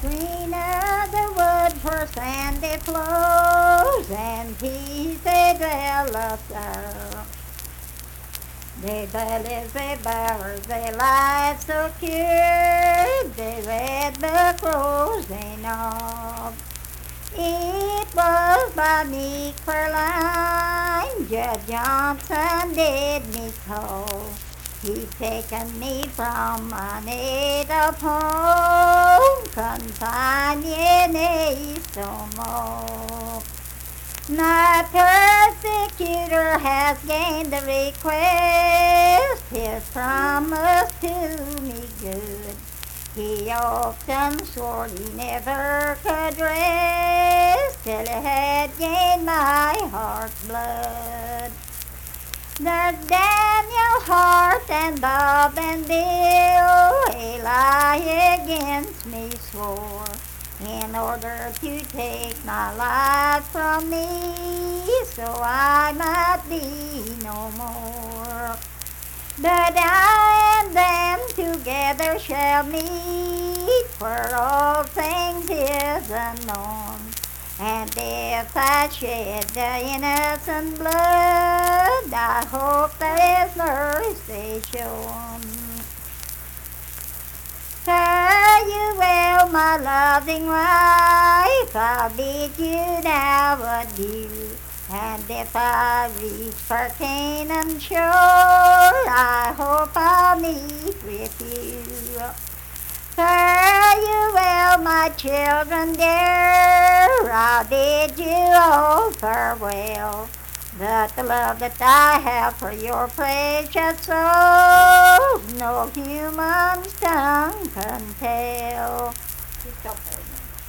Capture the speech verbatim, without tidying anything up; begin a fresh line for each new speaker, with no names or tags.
Greener the wood for sandy floors, and peace they dwelleth there. They bellies, they bowers, they lie secure, they read the crows, they know. It was by Meek Furline, Judge Johnson did me call. He's taken me from my native home, confined in a stone mold. My persecutor has gained the request, his promise to me good. He often swore he never could rest till he had gained my heart's blood. There's Daniel Hart and Bob and Bill, Eli against me swore, in order to take my life from me, so I might be no more. But I and them together shall meet, for all things is unknown. And if I shed the innocent blood, I hope there is mercy shown. Fare you well, my loving wife, I'll bid you now adieu. And if I reach for Canaan shore, I hope I'll meet with you. Fare you well, my children dear, I'll bid you all farewell. But the love that I have for your precious souls, no human tongue can tell.